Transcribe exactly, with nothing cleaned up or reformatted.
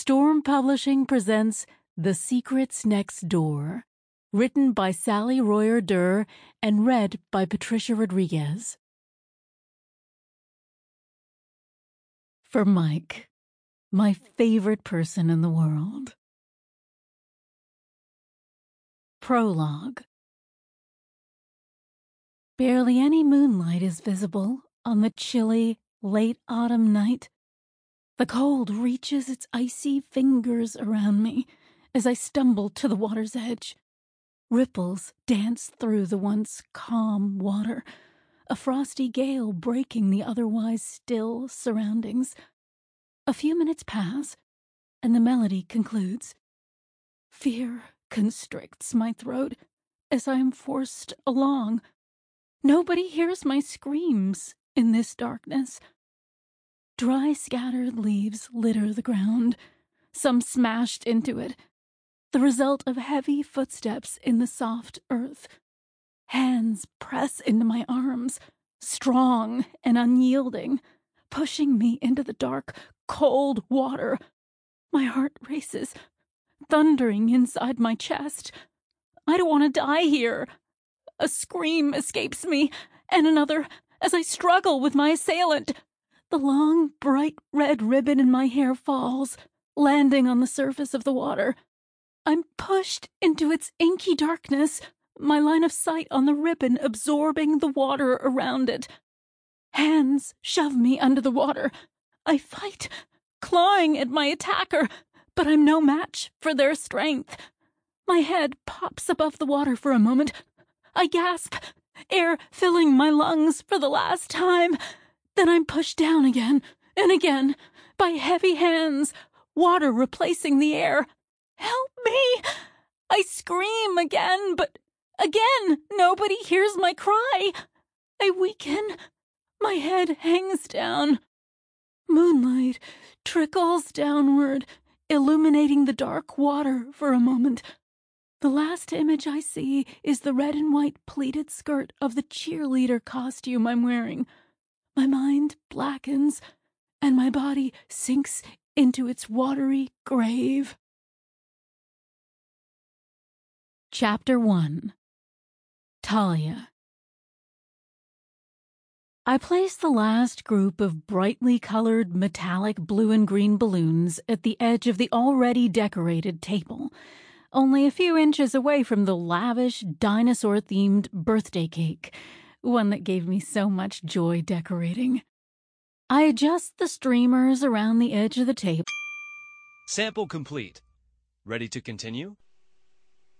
Storm Publishing presents The Secrets Next Door, written by Sally Royer Durr and read by Patricia Rodriguez. For Mike, my favorite person in the world. Prologue. Barely any moonlight is visible on the chilly, late autumn night. The cold reaches its icy fingers around me as I stumble to the water's edge. Ripples dance through the once calm water, a frosty gale breaking the otherwise still surroundings. A few minutes pass, and the melody concludes. Fear constricts my throat as I am forced along. Nobody hears my screams in this darkness. Dry, scattered leaves litter the ground, some smashed into it, the result of heavy footsteps in the soft earth. Hands press into my arms, strong and unyielding, pushing me into the dark, cold water. My heart races, thundering inside my chest. I don't want to die here. A scream escapes me, and another as I struggle with my assailant. The long, bright red ribbon in my hair falls, landing on the surface of the water. I'm pushed into its inky darkness, my line of sight on the ribbon absorbing the water around it. Hands shove me under the water. I fight, clawing at my attacker, but I'm no match for their strength. My head pops above the water for a moment. I gasp, air filling my lungs for the last time. Then I'm pushed down again and again by heavy hands, water replacing the air. Help me! I scream again, but again nobody hears my cry. I weaken. My head hangs down. Moonlight trickles downward, illuminating the dark water for a moment. The last image I see is the red and white pleated skirt of the cheerleader costume I'm wearing. My mind blackens, and my body sinks into its watery grave. Chapter one. Talia. I place the last group of brightly colored metallic blue and green balloons at the edge of the already decorated table, only a few inches away from the lavish dinosaur-themed birthday cake, one that gave me so much joy decorating. I adjust the streamers around the edge of the table. Sample complete. Ready to continue?